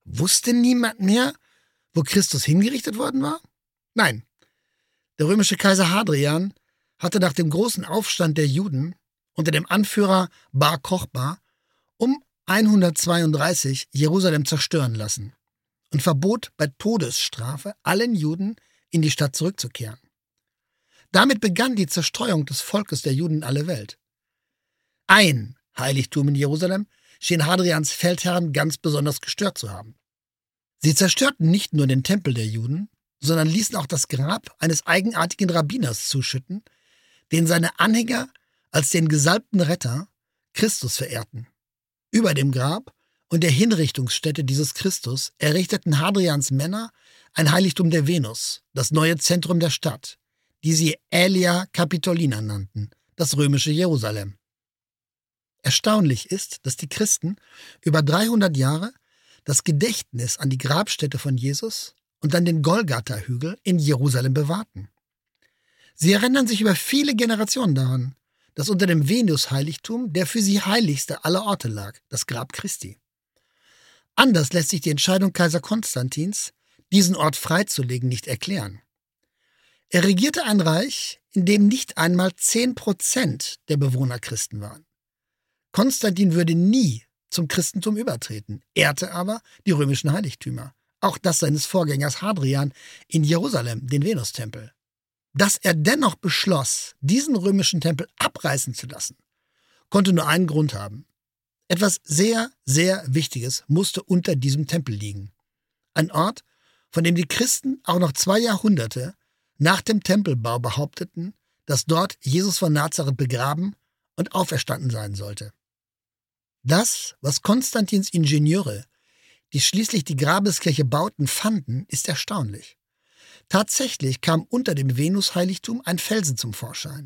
Wusste niemand mehr, wo Christus hingerichtet worden war? Nein. Der römische Kaiser Hadrian hatte nach dem großen Aufstand der Juden unter dem Anführer Bar Kochba um 132 Jerusalem zerstören lassen und verbot bei Todesstrafe allen Juden, in die Stadt zurückzukehren. Damit begann die Zerstreuung des Volkes der Juden in alle Welt. Ein Heiligtum in Jerusalem schien Hadrians Feldherren ganz besonders gestört zu haben. Sie zerstörten nicht nur den Tempel der Juden, sondern ließen auch das Grab eines eigenartigen Rabbiners zuschütten, den seine Anhänger als den gesalbten Retter Christus verehrten. Über dem Grab und der Hinrichtungsstätte dieses Christus errichteten Hadrians Männer ein Heiligtum der Venus, das neue Zentrum der Stadt, die sie Aelia Capitolina nannten, das römische Jerusalem. Erstaunlich ist, dass die Christen über 300 Jahre das Gedächtnis an die Grabstätte von Jesus und an den Golgatha-Hügel in Jerusalem bewahrten. Sie erinnern sich über viele Generationen daran, dass unter dem Venus-Heiligtum der für sie heiligste aller Orte lag, das Grab Christi. Anders lässt sich die Entscheidung Kaiser Konstantins, diesen Ort freizulegen, nicht erklären. Er regierte ein Reich, in dem nicht einmal 10% der Bewohner Christen waren. Konstantin würde nie zum Christentum übertreten, ehrte aber die römischen Heiligtümer, auch das seines Vorgängers Hadrian in Jerusalem, den Venustempel. Dass er dennoch beschloss, diesen römischen Tempel abreißen zu lassen, konnte nur einen Grund haben. Etwas sehr, sehr Wichtiges musste unter diesem Tempel liegen. Ein Ort, von dem die Christen auch noch 2 Jahrhunderte nach dem Tempelbau behaupteten, dass dort Jesus von Nazareth begraben und auferstanden sein sollte. Das, was Konstantins Ingenieure, die schließlich die Grabeskirche bauten, fanden, ist erstaunlich. Tatsächlich kam unter dem Venusheiligtum ein Felsen zum Vorschein.